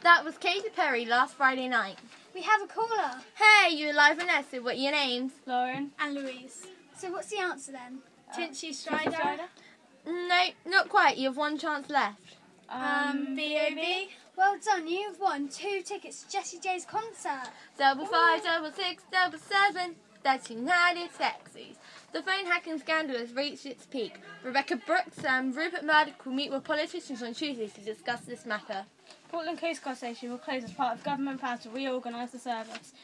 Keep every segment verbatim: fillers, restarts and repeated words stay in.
That was Katy Perry last Friday night. We have a caller. Hey, you're live and Esther. What are your names? Lauren. And Louise. So what's the answer then? Uh, Tinchy Strider. No, not quite. You have one chance left. Um, B O B. Well done, you've won two tickets to Jessie J's concert. Double five, double six, double seven. That's United Taxis. The phone hacking scandal has reached its peak. Rebecca Brooks and Rupert Murdoch will meet with politicians on Tuesday to discuss this matter. Portland Coast Guard Station will close as part of government plans to reorganise the service.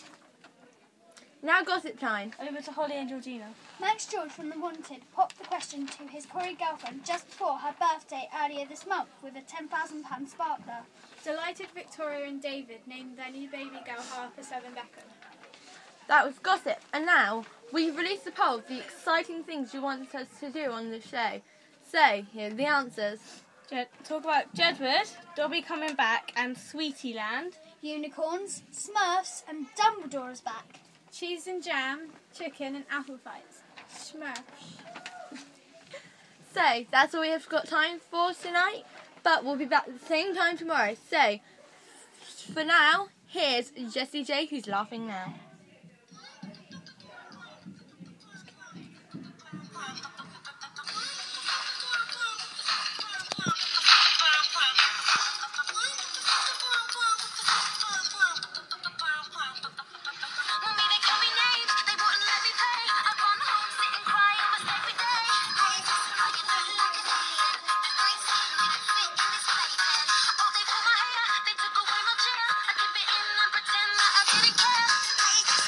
Now gossip time. Over to Holly and Georgina. Max George from The Wanted popped the question to his Corrie girlfriend just before her birthday earlier this month with a ten thousand pounds sparkler. Delighted Victoria and David named their new baby girl Harper Seven Beckham. That was gossip. And now, we've released a poll of the exciting things you want us to do on the show. So, here are the answers. Jed- talk about Jedward, Dobby coming back, and Sweetie Land. Unicorns, Smurfs, and Dumbledore is back. Cheese and jam, chicken and apple fights. Smurfs. So, that's all we have got time for tonight. But we'll be back at the same time tomorrow. So, for now, here's Jessie J, who's laughing now.